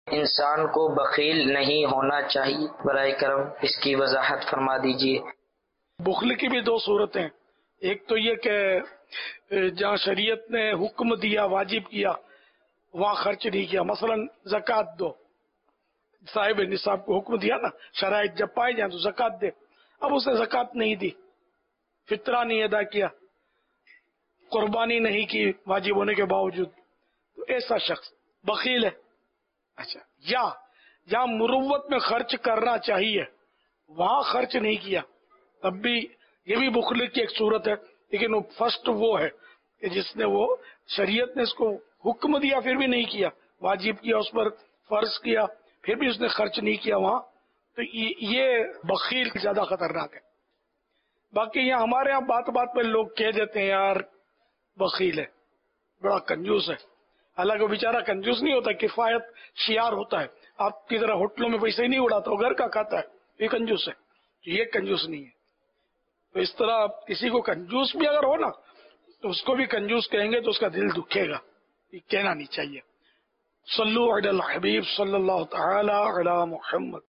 انسان کو بخیل نہیں ہونا چاہیے؟ برائے کرم اس کی وضاحت فرما دیجیے۔ بخل کی بھی دو صورتیں، ایک تو یہ کہ جہاں شریعت نے حکم دیا، واجب کیا، وہاں خرچ نہیں کیا۔ مثلا زکوٰۃ دو، صاحب نصاب کو حکم دیا نا، شرائط جب پائے جائیں تو زکوٰۃ دے، اب اس نے زکوٰۃ نہیں دی، فطرہ نہیں ادا کیا، قربانی نہیں کی واجب ہونے کے باوجود، تو ایسا شخص بخیل ہے۔ اچھا، یا جہاں مروت میں خرچ کرنا چاہیے وہاں خرچ نہیں کیا، تب بھی یہ بھی بخل کی ایک صورت ہے، لیکن وہ فرسٹ وہ ہے کہ جس نے وہ شریعت نے اس کو حکم دیا پھر بھی نہیں کیا، واجب کیا اس پر، فرض کیا پھر بھی اس نے خرچ نہیں کیا وہاں، تو یہ بخیل زیادہ خطرناک ہے۔ باقی یہاں ہمارے یہاں بات بات پہ لوگ کہہ دیتے ہیں یار بخیل ہے، بڑا کنجوس ہے، حالانکہ وہ بیچارہ کنجوس نہیں ہوتا، کفایت شیار ہوتا ہے، آپ کی طرح ہوٹلوں میں پیسے نہیں اڑاتا، وہ گھر کا کھاتا ہے، یہ کنجوس ہے، یہ کنجوس نہیں ہے۔ تو اس طرح کسی کو کنجوس بھی اگر ہو نا تو اس کو بھی کنجوس کہیں گے تو اس کا دل دکھے گا، یہ کہنا نہیں چاہیے۔ صلو علی الحبیب صلی اللہ تعالی علی محمد۔